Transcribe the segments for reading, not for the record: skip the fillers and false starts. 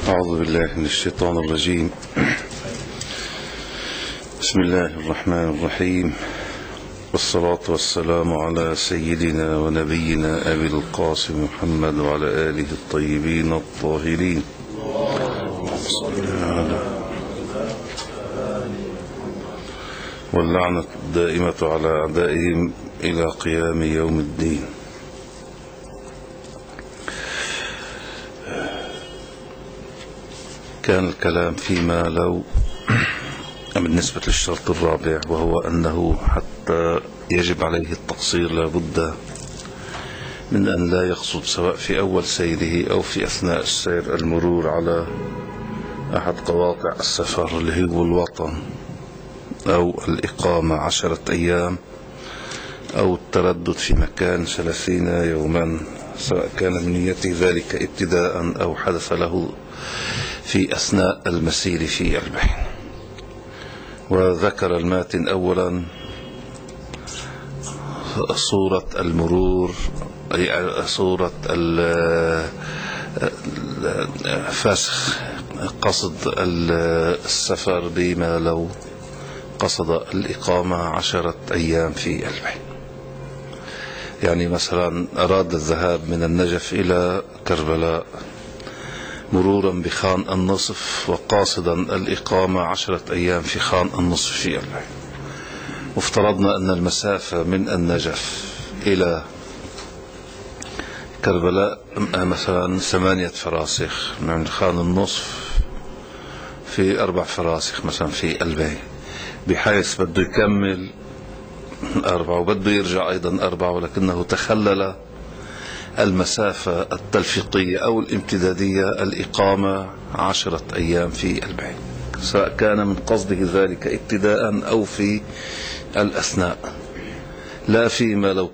أعوذ بالله من الشيطان الرجيم. بسم الله الرحمن الرحيم، والصلاة والسلام على سيدنا ونبينا أبي القاسم محمد وعلى آله الطيبين الطاهرين، واللعنة الدائمة على أعدائهم إلى قيام يوم الدين. كان الكلام فيما لو بالنسبة للشرط الرابع، وهو أنه حتى يجب عليه التقصير لا بد من أن لا يقصد سواء في أول سيره أو في أثناء السير المرور على أحد قواطع السفر اللي هو الوطن، أو الإقامة 10 أيام، أو التردد في مكان 30 يوما، سواء كان من نيته ذلك ابتداء أو حدث له في أثناء المسير في البحر. وذكر الماتن أولا صورة المرور، أي صورة فسخ قصد السفر بما لو قصد الإقامة 10 أيام في البحر. يعني مثلا أراد الذهاب من النجف إلى كربلاء مرورا بخان النصف وقاصدا الإقامة 10 أيام في خان النصف في البحر، وافترضنا أن المسافة من النجف إلى كربلاء مثلا 8 فراسخ، من خان النصف في 4 فراسخ مثلا في البحر، بحيث بده يكمل 4 وبده يرجع أيضا 4، ولكنه تخلل المسافة التلفيقية أو الامتدادية الإقامة 10 أيام في البحر، سواء كان من قصده ذلك ابتداء أو في الأثناء، لا فيما لو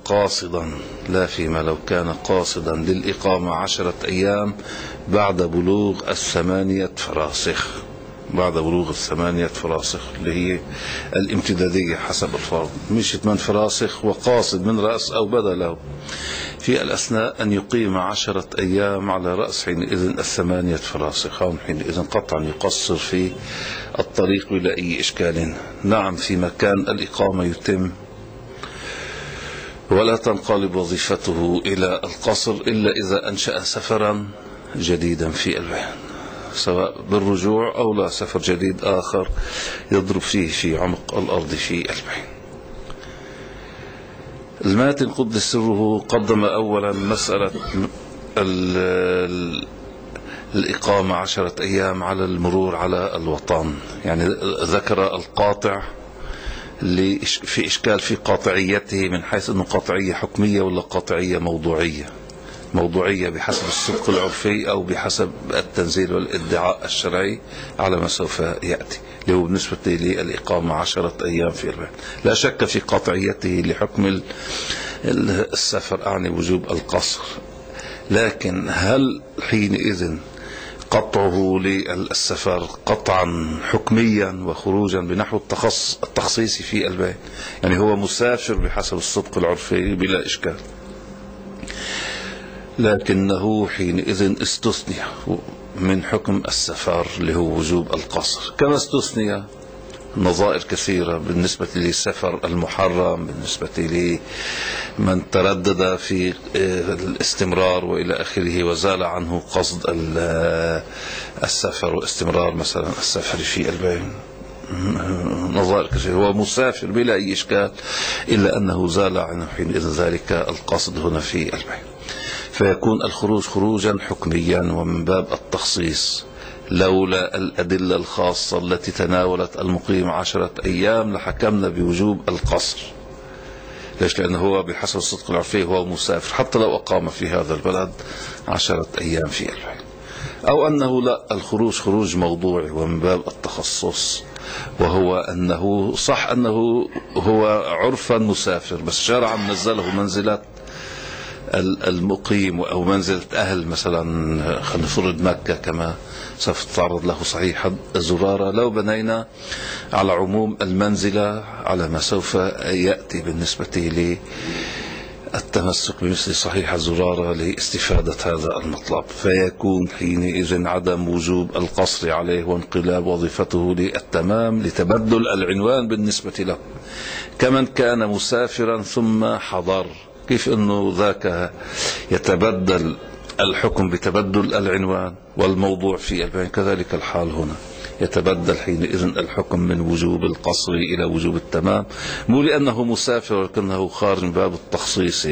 كان قاصدا للإقامة 10 أيام بعد بلوغ 8 فراسخ، بعد بلوغ 8 فراسخ اللي هي الامتدادية حسب الفرض، مش 8 فراسخ وقاصد من رأس أو بدله، في الأثناء أن يقيم 10 أيام على رأس حينئذ 8 فراسخ، حينئذ قطعا يقصر في الطريق بلا أي إشكال. نعم، في مكان الإقامة يتم ولا تنقلب وظيفته إلى القصر إلا إذا أنشأ سفرا جديدا في البحر، سواء بالرجوع أو لا سفر جديد آخر يضرب فيه في عمق الأرض في البحر. الماتن قدس سره قدم أولا مسألة الإقامة 10 أيام على المرور على الوطن، يعني ذكر القاطع اللي في إشكال في قاطعيته، من حيث أنه قاطعية حكمية ولا قاطعية موضوعية بحسب الصدق العرفي أو بحسب التنزيل والادعاء الشرعي على ما سوف يأتي، اللي هو بالنسبة للإقامة 10 أيام في البحر. لا شك في قاطعيته لحكم السفر، أعني وجوب القصر، لكن هل حينئذ قطعه للسفر قطعا حكميا وخروجا بنحو التخصيص في البحر؟ يعني هو مسافر بحسب الصدق العرفي بلا إشكال، لكنه حينئذ استثني من حكم السفر اللي هو وجوب القصر، كما استثني نظائر كثيرة بالنسبة للسفر المحرم، بالنسبة لمن تردد في الاستمرار وإلى آخره وزال عنه قصد السفر واستمرار مثلا السفر في البحر. نظائر كثيرة، هو مسافر بلا أي إشكال، إلا أنه زال عنه حينئذ ذلك القصد هنا في البحر، فيكون الخروج خروجا حكميا ومن باب التخصيص، لولا الأدلة الخاصة التي تناولت المقيم 10 أيام لحكمنا بوجوب القصر. ليش؟ لأنه هو بحسب الصدق العرفي هو مسافر حتى لو أقام في هذا البلد 10 أيام في البحر، أو أنه لا، الخروج خروج موضوعي ومن باب التخصص، وهو أنه صح أنه هو عرفا مسافر، بس شرعا نزله منزلة المقيم أو منزلة أهل، مثلا خلينا نفرض مكة كما سوف تتعرض له صحيح الزرارة، لو بنينا على عموم المنزلة على ما سوف يأتي بالنسبة التمسك بمثل صحيح الزرارة لاستفادة هذا المطلب، فيكون حينئذ عدم وجوب القصر عليه وانقلاب وظيفته للتمام لتبدل العنوان بالنسبة له، كمن كان مسافرا ثم حضر. كيف أنه ذاك يتبدل الحكم بتبدل العنوان والموضوع في البيان، كذلك الحال هنا يتبدل حينئذ الحكم من وجوب القصر إلى وجوب التمام، مو لأنه مسافر ولكنه خارج من باب التخصيص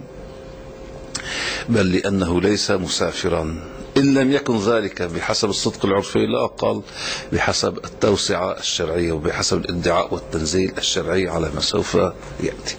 بل لأنه ليس مسافرا، إن لم يكن ذلك بحسب الصدق العرفي، لا أقل بحسب التوسعة الشرعية وبحسب الادعاء والتنزيل الشرعي على ما سوف يأتي.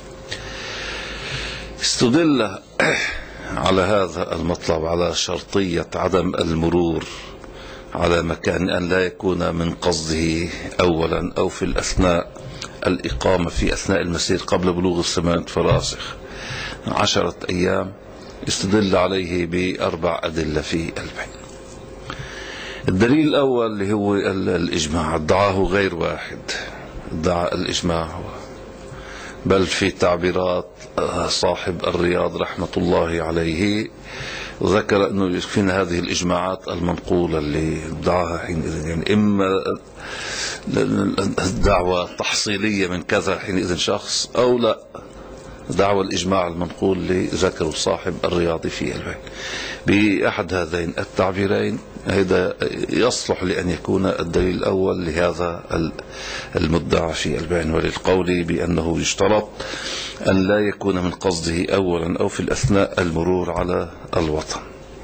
استدل على هذا المطلب على شرطية عدم المرور على مكان أن لا يكون من قصده أولا أو في الأثناء الإقامة في أثناء المسير قبل بلوغ 8 فراسخ 10 أيام. استدل عليه بأربع أدلة في البين. الدليل الأول اللي هو الإجماع، ادعاه غير واحد، ادعى الإجماع، بل في تعبيرات صاحب الرياض رحمة الله عليه ذكر أنه يكفينا هذه الإجماعات المنقولة اللي ادعاها حينئذ، يعني إما الدعوة تحصيلية من كذا حينئذ شخص، أو لا دعوة الإجماع المنقول اللي ذكره صاحب الرياض في البين. بأحد هذين التعبيرين هذا يصلح لأن يكون الدليل الأول لهذا المدعى في البين، وللقول بأنه يشترط أن لا يكون من قصده أولا أو في الأثناء المرور على الوطن.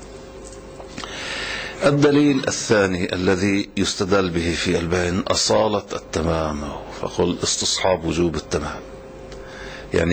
الدليل الثاني الذي يستدل به في البين أصالة التمام، فقل استصحاب وجوب التمام، يعني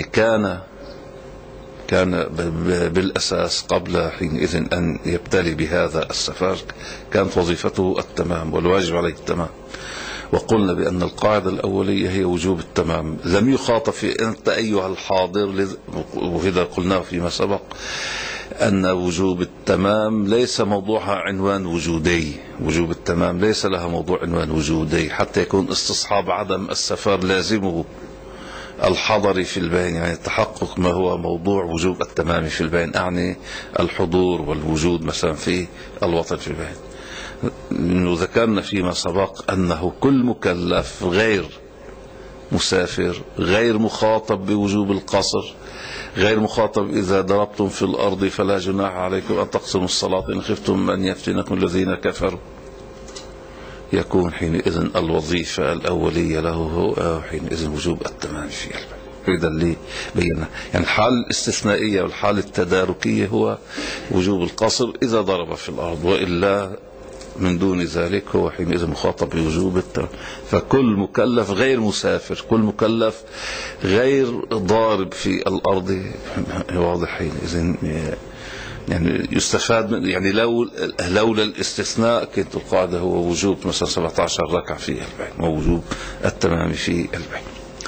كان بالأساس قبل حينئذ أن يبتلي بهذا السفر كانت وظيفته التمام والواجب عليه التمام، وقلنا بأن القاعدة الأولية هي وجوب التمام، لم يخاطب في أنت أيها الحاضر، وهذا قلناه فيما سبق أن وجوب التمام ليس موضوعها عنوان وجودي، وجوب التمام ليس لها موضوع عنوان وجودي، حتى يكون استصحاب عدم السفر لازمه الحضر في البين، يعني تحقق ما هو موضوع وجوب التمام في البين، أعني الحضور والوجود مثلا في الوطن في البين. ذكرنا فيما سبق أنه كل مكلف غير مسافر غير مخاطب بوجوب القصر، غير مخاطب إذا ضربتم في الأرض فلا جناح عليكم أن تقسموا الصلاة إن خفتم أن يفتنكم الذين كفروا، يكون حينئذ الوظيفة الأولية له هو حينئذ وجوب التمام في البين. هذا اللي بينا، يعني الحال الاستثنائية والحال التداركية هو وجوب القصر إذا ضرب في الأرض، وإلا من دون ذلك هو حينئذ مخاطب بوجوب التمام. فكل مكلف غير مسافر، كل مكلف غير ضارب في الأرض، واضح حينئذ يعني يستفاد من، يعني لولا الاستثناء كانت القاعدة هو وجوب مثلا 17 ركعة في البين ووجوب التمام في البين.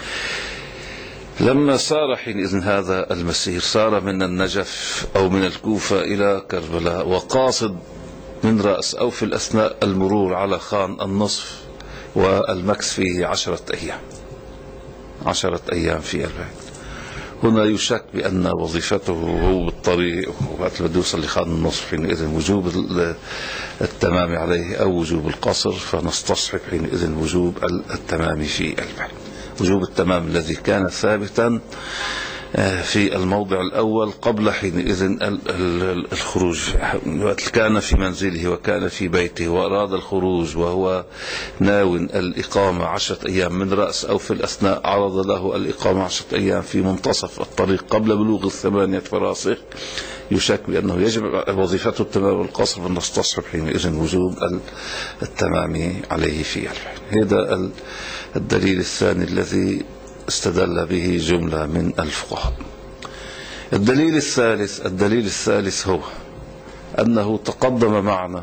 لما صار حينئذ هذا المسير صار من النجف أو من الكوفة إلى كربلاء وقاصد من رأس أو في الأثناء المرور على خان النصف والمكس فيه 10 أيام، 10 أيام في البين. هنا يشك بأن وظيفته هو بالطريق وقت بده يوصل لخان النصف حينئذ وجوب التمام عليه أو وجوب القصر، فنستصحب حينئذ وجوب التمام في البين. وجوب التمام الذي كان ثابتا في الموضع الأول قبل حينئذ الخروج، وقت كان في منزله وكان في بيته وأراد الخروج وهو ناو الإقامة 10 أيام من رأس أو في الأثناء عرض له الإقامة 10 أيام في منتصف الطريق قبل بلوغ 8 فراسخ، يشك بأنه يجب وظيفته التمام والقصر، فنستصحب حينئذ وجوب التمام عليه في البين. هذا الدليل الثاني الذي استدل به جملة من الفقهاء. الدليل الثالث هو أنه تقدم معنا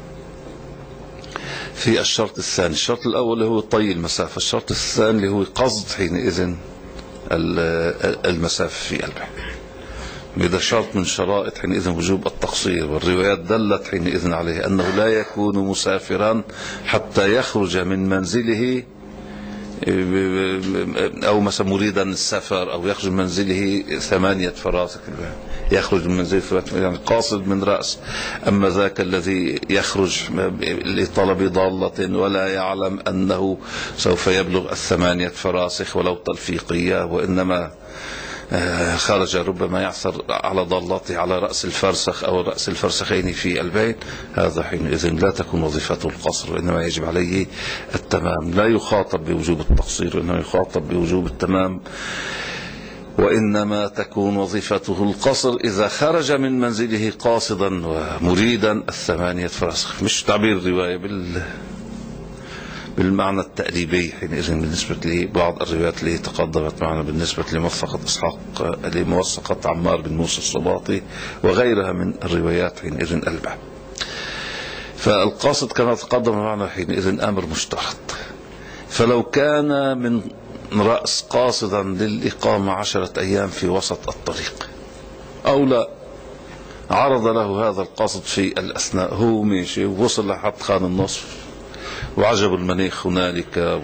في الشرط الثاني. الشرط الأول هو طي المسافة، الشرط الثاني هو قصد حينئذ المسافة في البين. إذا شرط من شرائط حينئذ وجوب التقصير، والروايات دلت حينئذ عليه أنه لا يكون مسافرا حتى يخرج من منزله أو مثلا مريدا السفر أو يخرج من منزله 8 فراسخ، يخرج من منزله يعني قاصد من رأس. أما ذاك الذي يخرج لطلب ضالة ولا يعلم أنه سوف يبلغ 8 فراسخ ولو تلفيقية، وإنما خرج ربما يعثر على ضالته على رأس الفرسخ أو رأس الفرسخين في البيت، هذا حينئذ لا تكون وظيفته القصر، وإنما يجب عليه التمام. لا يخاطب بوجوب التقصير، وإنما يخاطب بوجوب التمام. وإنما تكون وظيفته القصر إذا خرج من منزله قاصدا ومريدا 8 فراسخ، مش تعبير الرواية بالمعنى التأليبي حينئذ بالنسبة لبعض الروايات اللي تقدمت معنا بالنسبة لموثقة عمار بن موسى الصباطي وغيرها من الروايات حينئذ الباب. فالقاصد كما تقدم معنا حينئذ أمر مشترط. فلو كان من رأس قاصدا للإقامة 10 أيام في وسط الطريق، أو لا عرض له هذا القاصد في الأثناء، هو ماشي ووصل لحد خان النصف وعجب المنيخ هنالك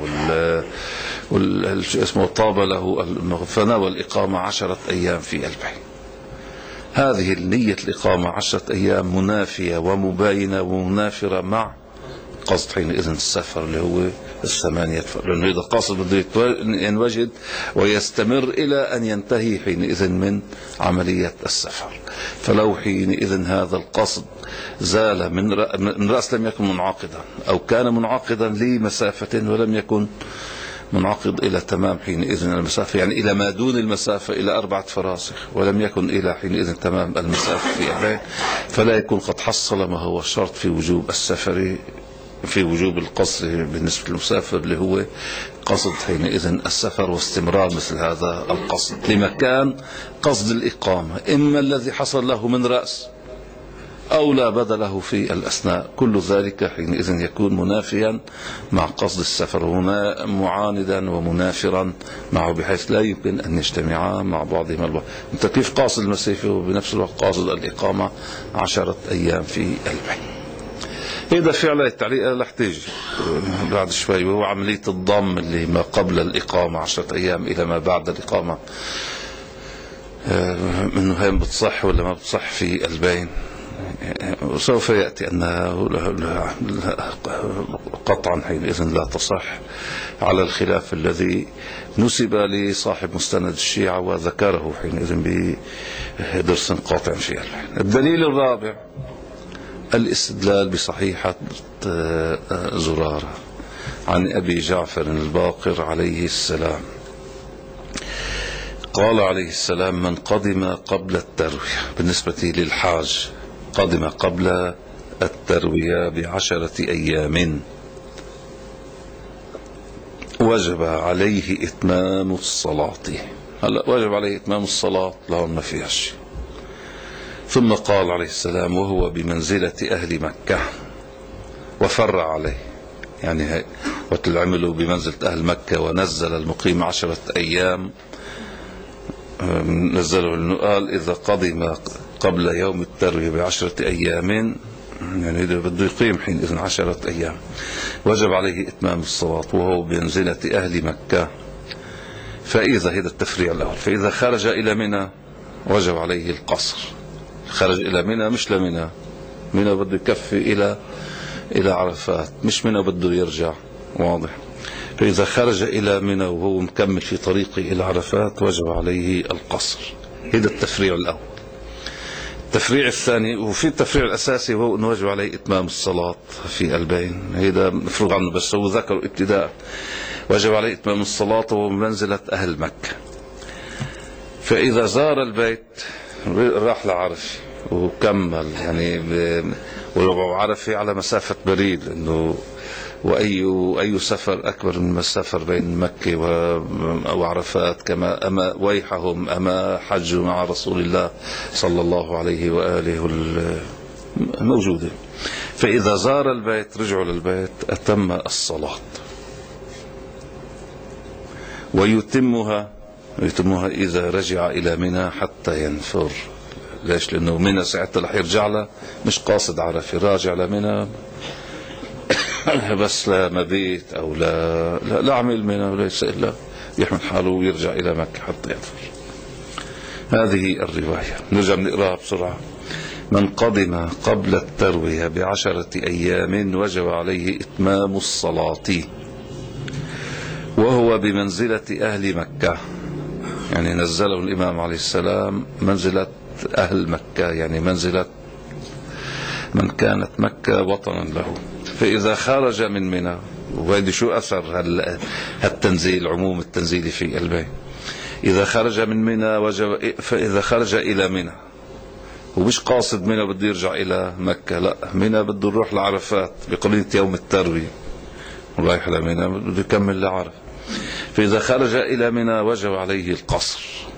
اسمه طاب له، فنوى الإقامة 10 أيام في البيت. هذه النية الإقامة 10 أيام منافية ومباينة ومنافرة مع قصد حينئذ السفر اللي هو 8 لأنه إذا قاصد بده ينوجد ويستمر إلى أن ينتهي حينئذ من عملية السفر. فلو حينئذ هذا القصد زال من رأس لم يكن منعقدا، أو كان منعقدا لمسافة ولم يكن منعقد إلى تمام حينئذ المسافة، يعني إلى ما دون المسافة إلى 4 فراسخ، ولم يكن إلى حينئذ تمام المسافة في البيت، فلا يكون قد حصل ما هو الشرط في وجوب السفر، في وجوب القصر بالنسبة للمسافر اللي هو قصد حينئذ السفر واستمرار مثل هذا القصد لمكان قصد الإقامة، إما الذي حصل له من رأس أو لا بدله في الأثناء. كل ذلك حينئذ يكون منافيا مع قصد السفر، معاندا ومنافرا معه، بحيث لا يمكن أن يجتمعا مع بعضهما البعض. أنت كيف قاصد المسافة وبنفس الوقت قاصد الإقامة 10 أيام في البيت؟ هذا فعلا التعليق رح تيجي بعد شوي، وهو عملية الضم اللي ما قبل الإقامة 10 أيام إلى ما بعد الإقامة، منه هي بتصح ولا ما بتصح في البين. وسوف يأتي أنها قطعا حينئذ لا تصح على الخلاف الذي نسب لصاحب مستند الشيعة وذكره حينئذ بدرس قاطع في البين. الدليل الرابع الاستدلال بصحيحة زرارة عن أبي جعفر الباقر عليه السلام قال عليه السلام: من قدم قبل التروية، بالنسبة للحاج قدم قبل التروية ب10 أيام وجب عليه إتمام الصلاة. هلا وجب عليه إتمام الصلاة، لا ما فيها شيء. ثم قال عليه السلام: وهو بمنزلة أهل مكة وفر عليه، يعني وتلعملوا بمنزلة أهل مكة ونزل المقيم 10 أيام، نزله لأنه قال إذا قدم قبل يوم التروية ب10 أيام، يعني إذا بده يقيم حينئذ 10 أيام وجب عليه إتمام الصلاة وهو بمنزلة أهل مكة. فإذا هذا التفريع الأول، فإذا خرج إلى منى وجب عليه القصر. خرج إلى منى مش لمنى، منى بده يكفي إلى عرفات، مش منى بده يرجع، واضح. فإذا خرج إلى منى وهو مكمل في طريقه إلى عرفات وجب عليه القصر. هذا التفريع الأول. التفريع الثاني، وفي التفريع الأساسي، وهو أنه وجب عليه إتمام الصلاة في البين، هذا مفروغ عنه، بس هو ذكر ابتداء وجب عليه إتمام الصلاة وهو بمنزلة أهل مكة. فإذا زار البيت راح لعرفة وكمل، يعني وعرفة على مسافة بريد، لأنه وأي سفر أكبر من السفر بين مكة وعرفات، كما أما ويحهم أما حجوا مع رسول الله صلى الله عليه وآله موجودة. فإذا زار البيت رجعوا للبيت أتم الصلاة ويتمها إذا رجع إلى منى حتى ينفر. ليش؟ لأنه منى ساعتها رح يرجع له، مش قاصد عرفة، راجع لمنى بس لا مبيت أو لا عمل منه، وليس إلا يحمل حاله ويرجع إلى مكة حتى يدخل. هذه الرواية نرجع نقراها بسرعة. من قدم قبل التروية ب10 أيام وجب عليه إتمام الصلاة وهو بمنزلة أهل مكة، يعني نزله الإمام عليه السلام منزلة أهل مكة، يعني منزلة من كانت مكة وطنا له. فإذا خرج من منى، وهذا شو أثر هالتنزيل، عموم التنزيل في البيت، إذا خرج من منى وجب، فإذا خرج إلى منى ومش قاصد منى بده يرجع إلى مكة، لا، منى بده يروح لعرفات بقرية يوم التروية، رايح لمنى بده يكمل لعرف. فإذا خرج إلى منى وجب عليه القصر،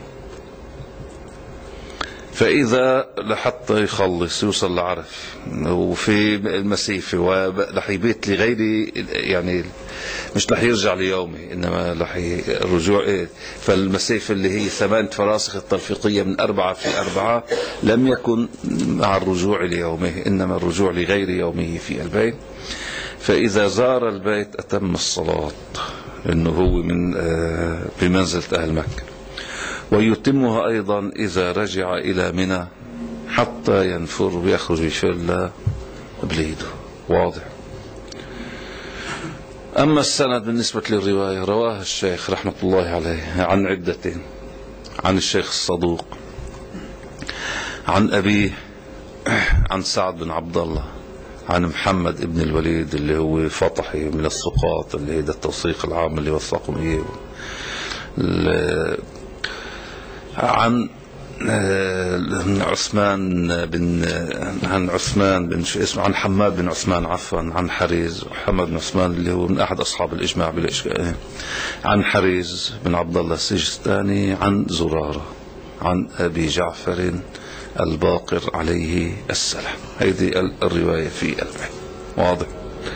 فإذا لحتى يخلص يوصل لعرف وفي المسيفة ورح يبيت لغير، يعني مش رح يرجع ليومه، إنما رح الرجوع. فالمسيفة اللي هي 8 فراسخ الترفيقية من 4 في 4 لم يكن مع الرجوع ليومه، إنما الرجوع لغير يومه في البيت. فإذا زار البيت أتم الصلاة، إنه هو من بمنزلة أهل مكة، ويتمها أيضا إذا رجع إلى منى حتى ينفر ويخرج يشل بليده. واضح. أما السند بالنسبة للرواية، رواها الشيخ رحمة الله عليه عن عدة، عن الشيخ الصدوق، عن أبيه، عن سعد بن عبد الله، عن محمد ابن الوليد اللي هو فطحي من السقاط، اللي هي التوثيق العام اللي وثقهم إياه، عن عثمان بن شو اسمه، عن حماد بن عثمان، عفوا، عن حريز، حماد بن عثمان اللي هو من أحد أصحاب الإجماع بلا إشكال، عن حريز بن عبد الله السجستاني، عن زرارة، عن أبي جعفر الباقر عليه السلام. هذه الرواية في البيت. واضح.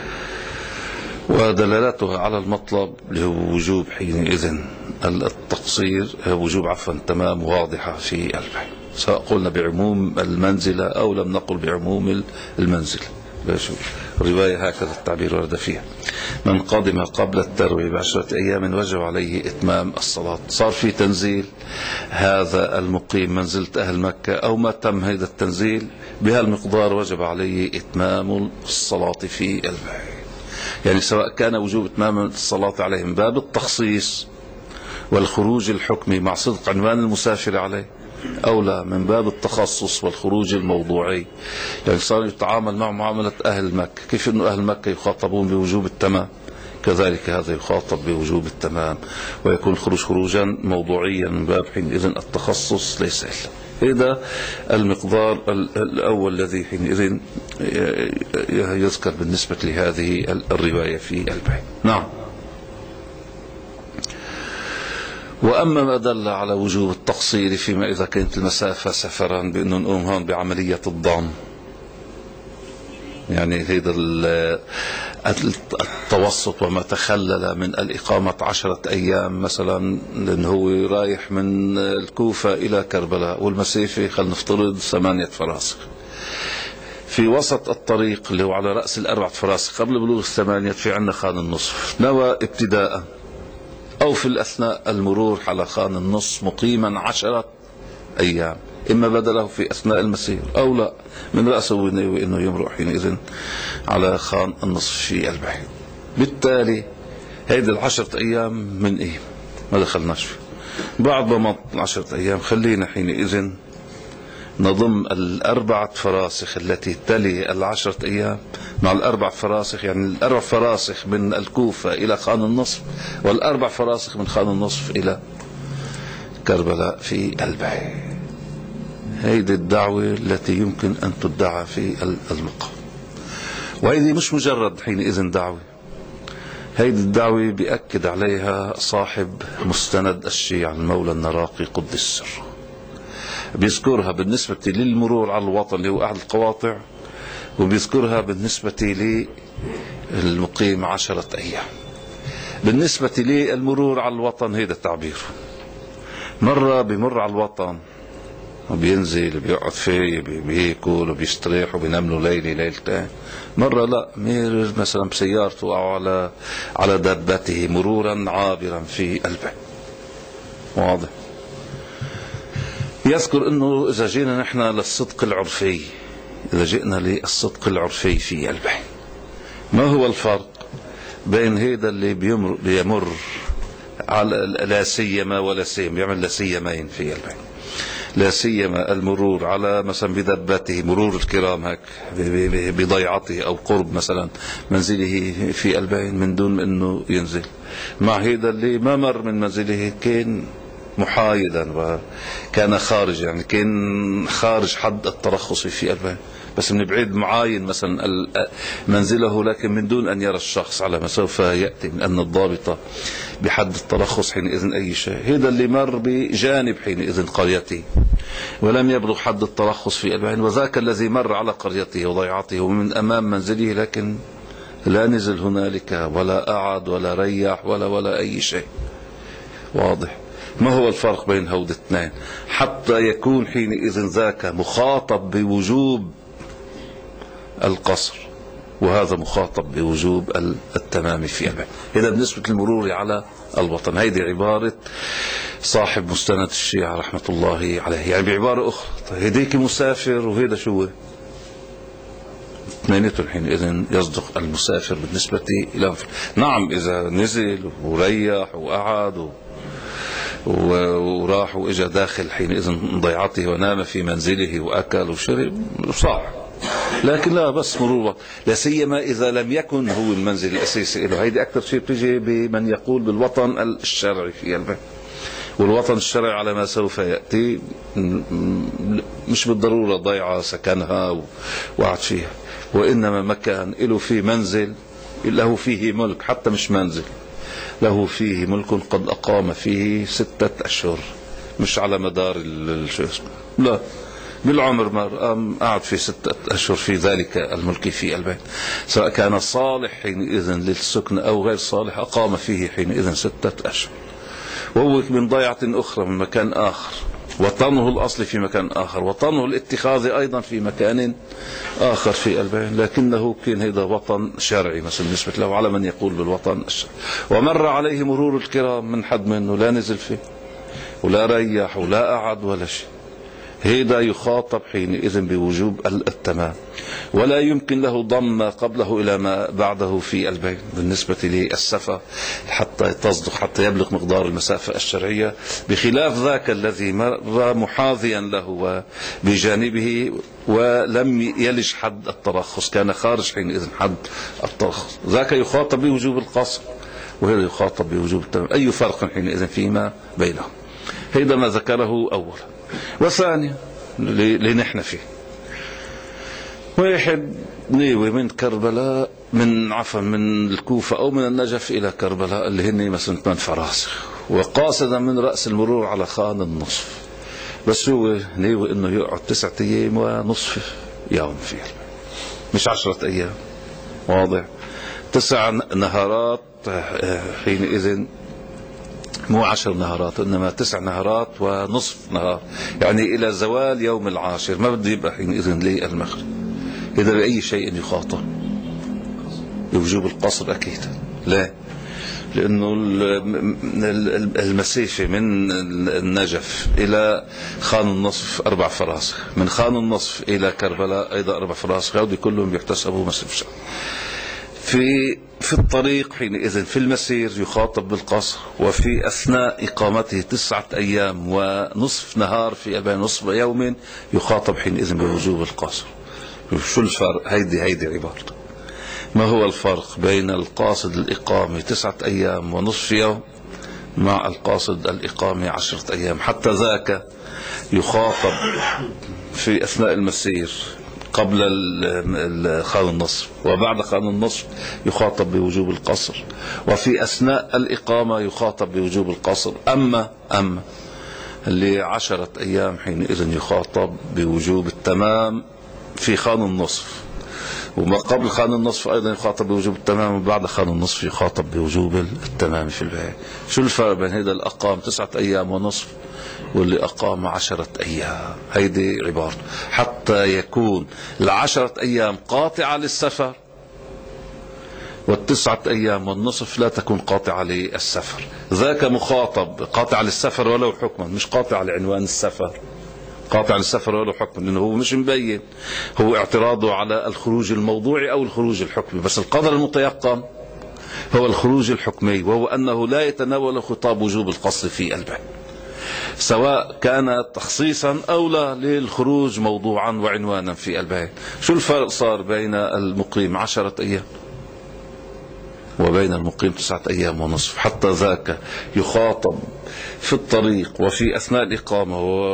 ودلالتها على المطلب اللي هو وجوب حينئذ التقصير، وجوب عفوا تمام، واضحة في البيت، سواء قلنا بعموم المنزلة أو لم نقل بعموم المنزلة. الرواية هكذا التعبير ورد فيها. من قدم قبل التروي ب10 أيام وجب عليه إتمام الصلاة. صار في تنزيل، هذا المقيم منزلة أهل مكة أو ما تم هذا التنزيل بهالمقدار وجب عليه إتمام الصلاة في البيت. يعني سواء كان وجوب إتمام الصلاة عليه من باب التخصيص والخروج الحكمي مع صدق عنوان المسافر عليه، أو لا من باب التخصص والخروج الموضوعي، يعني صار يتعامل مع معاملة أهل مكة، كيف أنه أهل مكة يخاطبون بوجوب التمام، كذلك هذا يخاطب بوجوب التمام، ويكون الخروج خروجا موضوعيا من باب حينئذ التخصص ليس إلا هذا المقدار الأول الذي حينئذ يذكر بالنسبة لهذه الرواية في البيت. نعم. وأما ما دل على وجوب التقصير فيما إذا كانت المسافة سفرا، بأنه نقوم هون بعملية الضم، يعني هذا التوسط وما تخلل من الإقامة 10 أيام مثلا، لأنه هو رايح من الكوفة إلى كربلاء والمسافة خلينا نفترض 8 فراسخ، في وسط الطريق اللي هو على رأس 4 فراسخ قبل بلوغ 8 في عندنا خان النصف، نوى ابتداء أو في الأثناء المرور على خان النصف مقيما 10 أيام، إما بدله في أثناء المسير أو لا من رأسه إنه يمرق حينئذ على خان النصف في البيت. بالتالي هيدي 10 أيام من إيه ما دخلناش فيه. بعد ما 10 أيام خلينا حينئذ نضم 4 فراسخ التي تلي 10 أيام مع 4 فراسخ، يعني 4 فراسخ من الكوفة إلى خان النصف وال4 فراسخ من خان النصف إلى كربلاء في البيت. هذه الدعوة التي يمكن أن تدعى في المقام، وهذه مش مجرد حينئذ دعوة، هذه الدعوة بيأكد عليها صاحب مستند الشيعة المولى النراقي قدس سره، بيذكرها بالنسبة للمرور على الوطن اللي هو أحد القواطع، وبيذكرها بالنسبة للمقيم 10 أيام. بالنسبة للمرور على الوطن هذا التعبير، مرة بمر على الوطن وبينزل بيقعد فيه بياكل وبيستريح وبينام له ليلة ليلتين. مرة لا، مير مثلا بسيارته أو على دابته مرورا عابرا في البيت. واضح. يذكر انه اذا جينا نحن للصدق العرفي، اذا جئنا للصدق العرفي في البيت، ما هو الفرق بين هيدا اللي بيمر على لا سيما ولا سيما، بيعمل لا سيمين في البيت، لا سيما المرور على مثلا بدبته، مرور الكرام هيك بضيعته او قرب مثلا منزله في البيت من دون انه ينزل، مع هيدا اللي ما مر من منزله، كان محايدا وكان خارج، يعني كان خارج حد الترخص في البيت، بس من بعيد معاين مثلا منزله، لكن من دون أن يرى الشخص على ما سوف يأتي، من أن الضابط بحد الترخص حينئذ أي شيء. هذا اللي مر بجانب حينئذ قريته ولم يبلغ حد الترخص في البيت، وذاك الذي مر على قريته وضيعته ومن أمام منزله، لكن لا نزل هنالك ولا قعد ولا ريح ولا أي شيء. واضح. ما هو الفرق بين هود الاثنين حتى يكون حينئذ ذاك مخاطب بوجوب القصر وهذا مخاطب بوجوب التمام في البيت؟ إذا بالنسبة للمرور على الوطن، هيدي عبارة صاحب مستند الشيعة رحمة الله عليه. يعني بعبارة أخرى، هيديك مسافر وهيدا شو؟ اثنيناتهم حينئذ يصدق المسافر بالنسبة إلى نعم إذا نزل وريح وقعد وراح واجا داخل حينئذ ضيعته ونام في منزله واكل وشرب صح، لكن لا بس مرور، لا سيما اذا لم يكن هو المنزل الاساسي له. هيدي اكثر شيء بتيجي بمن يقول بالوطن الشرعي في البيت، والوطن الشرعي على ما سوف ياتي مش بالضروره ضيعه سكنها وقعد فيها، وانما مكان له في منزل له فيه ملك، حتى مش منزل، له فيه ملك قد أقام فيه 6 أشهر، مش على مدار لا بالعمر ما قعد في 6 أشهر في ذلك الملك في البيت، سواء كان صالح حينئذ للسكن أو غير صالح، أقام فيه حينئذ 6 أشهر، وهو من ضيعة أخرى من مكان آخر، وطنه الأصلي في مكان آخر، وطنه الاتخاذي أيضا في مكان آخر في البيت، لكنه كان هذا وطن شرعي مثلا بالنسبة له على من يقول بالوطن الشرعي. ومر عليه مرور الكرام من حد منه لا نزل فيه ولا ريح ولا قعد ولا شيء، هذا يخاطب حينئذ بوجوب التمام، ولا يمكن له ضم ما قبله إلى ما بعده في البيت بالنسبة للسفر حتى تصدق، حتى يبلغ مقدار المسافة الشرعية، بخلاف ذاك الذي مر محاذيا له وبجانبه ولم يلج حد الترخص، كان خارج حينئذ حد الترخص، ذاك يخاطب بوجوب القصر وهذا يخاطب بوجوب التمام. أي فرق حينئذ فيما بينهم؟ هذا ما ذكره أولا. وثانيا اللي نحن فيه، واحد نيوي من كربلاء من الكوفة أو من النجف إلى كربلاء اللي هن مثلا 8 فراسخ، وقاصدا من رأس المرور على خان النصف، بس هو نيوي إنه يقعد 9 أيام ونصف يوم فيه، مش 10 أيام. واضح. 9 نهارات حينئذ، مو 10 نهارات إنما 9 نهارات ونصف نهار، يعني إلى زوال يوم العاشر، ما بده يبقى حينئذ للمغرب. إذا بأي شيء يخاطب بوجوب القصر أكيد. لا، لأنه المسافة من النجف إلى خان النصف 4 فراسخ، من خان النصف إلى كربلاء أيضا 4 فراسخ، هذول كلهم يحتسبوا مسافة. في الطريق حينئذ في المسير يخاطب بالقصر، وفي أثناء إقامته 9 أيام ونصف نهار في نصف يوم يخاطب حينئذ بوجوب القصر. شو الفرق؟ هيدي عبارته. ما هو الفرق بين القاصد الإقامة 9 أيام ونصف يوم مع القاصد الإقامة 10 أيام؟ حتى ذاك يخاطب في أثناء المسير قبل خان النصف، وبعد خان النصف يخاطب بوجوب القصر، وفي أثناء الإقامة يخاطب بوجوب القصر. أما اللي 10 أيام حينئذ يخاطب بوجوب التمام في خان النصف، وما قبل خان النصف أيضا يخاطب بوجوب التمام، وبعد خان النصف يخاطب بوجوب التمام في البيع. شو الفرق بين هذا اللي أقام 9 أيام ونصف واللي أقام 10 أيام؟ هيدي عبارة حتى يكون 10 أيام قاطعة للسفر، وال9 أيام والنصف لا تكون قاطعة للسفر. ذاك مخاطب قاطع للسفر ولو حكما، مش قاطع لعنوان السفر، قاطع للسفر ولو حكما، لأنه هو مش مبين، هو اعتراضه على الخروج الموضوعي أو الخروج الحكمي. بس القدر المتيقن هو الخروج الحكمي، وهو أنه لا يتناول خطاب وجوب القصر في البيع، سواء كان تخصيصا أو لا للخروج موضوعا وعنوانا في البيع. شو الفرق صار بين المقيم 10 أيام وبين المقيم 9 أيام ونصف؟ حتى ذاك يخاطب في الطريق وفي أثناء الإقامة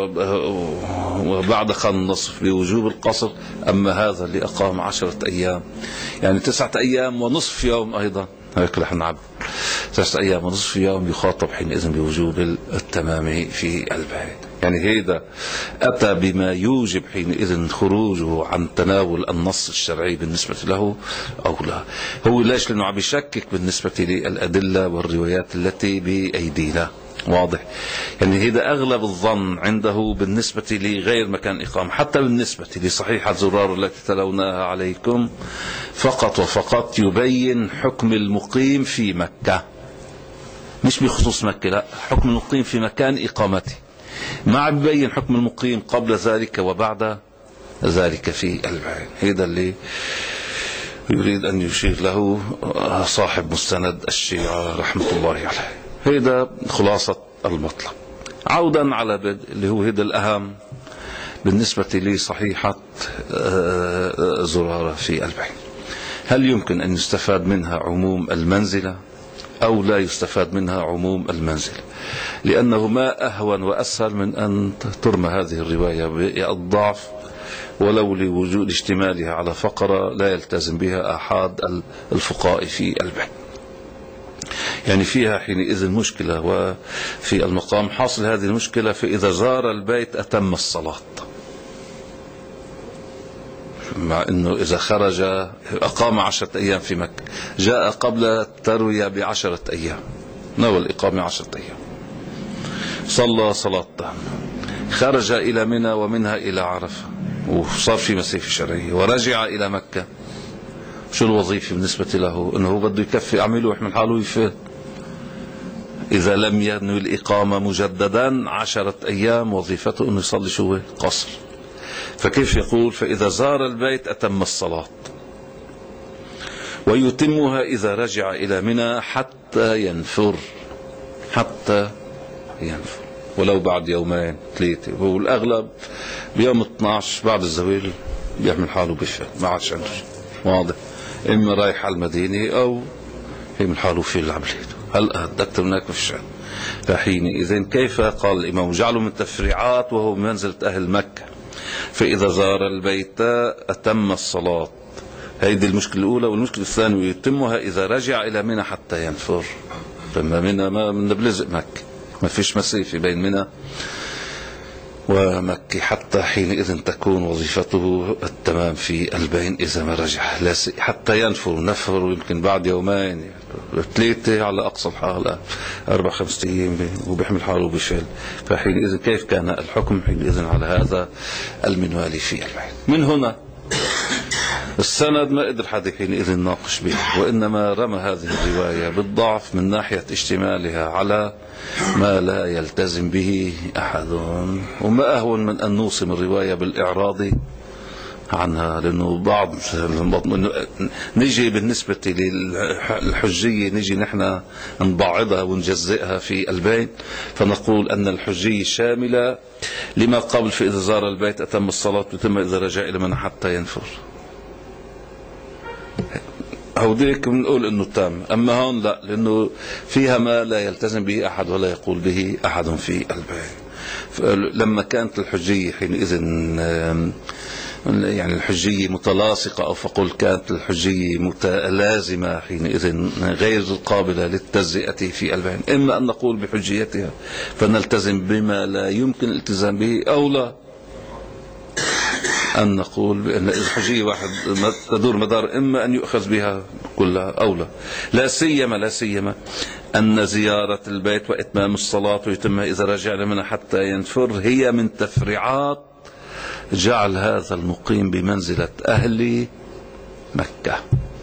وبعد خان النصف بوجوب القصر، أما هذا اللي أقام 10 أيام يعني 9 أيام ونصف يوم أيضا، هيك رح نعبر 9 أيام ونصف يوم، يخاطب حينئذ بوجوب التمام في البيع. يعني هذا أتى بما يوجب حينئذ خروجه عن تناول النص الشرعي بالنسبة له أو لا. هو ليش؟ لأنه عم يشكك بالنسبة للأدلة والروايات التي بأيدينا. واضح؟ يعني هذا أغلب الظن عنده بالنسبة لغير مكان إقامة، حتى بالنسبة لصحيحة زرار التي تلوناها عليكم فقط وفقط يبين حكم المقيم في مكة، مش بخصوص مكة، لا، حكم المقيم في مكان إقامته، ما عم يبين حكم المقيم قبل ذلك وبعد ذلك في البيع. هذا اللي يريد أن يشير له صاحب مستند الشيعة رحمة الله عليه. هذا خلاصة المطلب. عودا على اللي هو هذا الأهم بالنسبة لصحيحة زرارة في البيع، هل يمكن أن يستفاد منها عموم المنزلة أو لا يستفاد منها عموم المنزلة؟ لأنه ما أهون وأسهل من أن ترمى هذه الرواية بالضعف ولو لوجود اشتمالها على فقرة لا يلتزم بها أحد الفقهاء في البيع. يعني فيها حينئذ مشكلة، وفي المقام حاصل هذه المشكلة فإذا زار البيت أتم الصلاة، مع أنه إذا خرج أقام 10 أيام في مكة، جاء قبل التروية ب10 أيام، نوى الإقامة 10 أيام، صلى صلاة، خرج إلى منى ومنها إلى عرفة وصار في مسيف شرعي ورجع إلى مكة، شو الوظيفة بالنسبة له؟ أنه بده يكفي أعمله ويحمل حاله يفيد. إذا لم ينوي الإقامة مجددا 10 أيام وظيفته أنه يصلي شو؟ قصر. فكيف يقول فإذا زار البيت أتم الصلاة ويتمها إذا رجع إلى منى حتى ينفر، حتى ينفر ولو بعد يومين 3. هو الأغلب بيوم 12 بعد الزوال بيعمل حاله بفعل، ما عادش عنده. واضح؟ إما رايح على المدينة أو يعمل حاله في العملية، هلأ أكثر من هيك ما فيش. فحينئذ كيف قال الإمام جعله من تفريعات وهو منزلة أهل مكة، فإذا زار البيت أتم الصلاة. هذه المشكلة الأولى. والمشكلة الثانية يتمها إذا رجع إلى منى حتى ينفر. لما منى ما بنبلزق مكة، ما فيش مسافة بين منى ومكة، حتى حينئذ تكون وظيفته التمام في البين إذا ما رجع، حتى ينفر. نفر يمكن بعد يومين 3 على أقصى الحال 4-5 أيام وبيحمل حاله بفعل. فحينئذ كيف كان الحكم حينئذ على هذا المنوال في البين؟ من هنا السند ما قدر حد حينئذ ناقش به، وإنما رمى هذه الرواية بالضعف من ناحية اشتمالها على ما لا يلتزم به أحد. وما أهون من أن نوصم الرواية بالإعراض عنها، لأنه بعض نجي بالنسبة للحجية نجي نحن نبعضها ونجزئها في البيت، فنقول أن الحجية شاملة لما قبل فإذا زار البيت أتم الصلاة وتم إذا رجع إلى منى حتى ينفر. هوديك بنقول انه تام، اما هون لا، لانه فيها ما لا يلتزم به احد ولا يقول به احد في البيع. لما كانت الحجية حينئذ يعني الحجية متلاصقة، او فقل كانت الحجية متلازمة حينئذ غير قابلة للتجزئة في البيع، اما ان نقول بحجيتها فنلتزم بما لا يمكن الالتزام به، او لا أن نقول بأن الحجية واحد تدور مدار إما أن يؤخذ بها كلها أو لا. لا سيما أن زيارة البيت وإتمام الصلاة ويتمها إذا رجع منها حتى ينفر هي من تفريعات جعل هذا المقيم بمنزلة أهل مكة.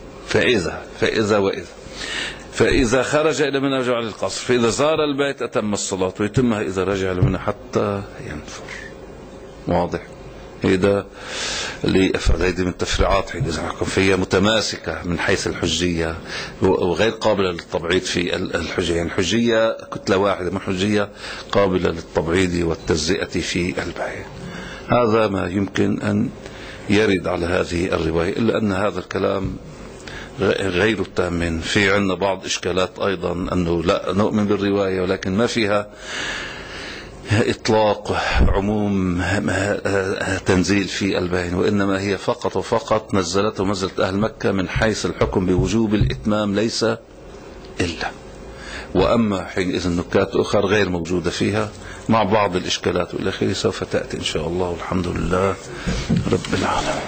فإذا خرج إلى منى رجع للقصر، فإذا زار البيت أتم الصلاة ويتمها إذا رجع إلى منى حتى ينفر. واضح؟ هذا هذه من تفريعات فهي متماسكة من حيث الحجية وغير قابلة للتبعيض في الحجية. يعني الحجية كتلة واحدة، من حجية قابلة للتبعيض والتجزئة في البيت. هذا ما يمكن أن يرد على هذه الرواية، إلا أن هذا الكلام غير تام. في عندنا بعض إشكالات أيضا أنه لا نؤمن بالرواية ولكن ما فيها إطلاق عموم تنزيل في البين، وإنما هي فقط وفقط نزلته منزلة أهل مكة من حيث الحكم بوجوب الإتمام ليس إلا. وأما حينئذ نكات أخرى غير موجودة فيها مع بعض الإشكالات والأخير سوف تأتي إن شاء الله. والحمد لله رب العالمين.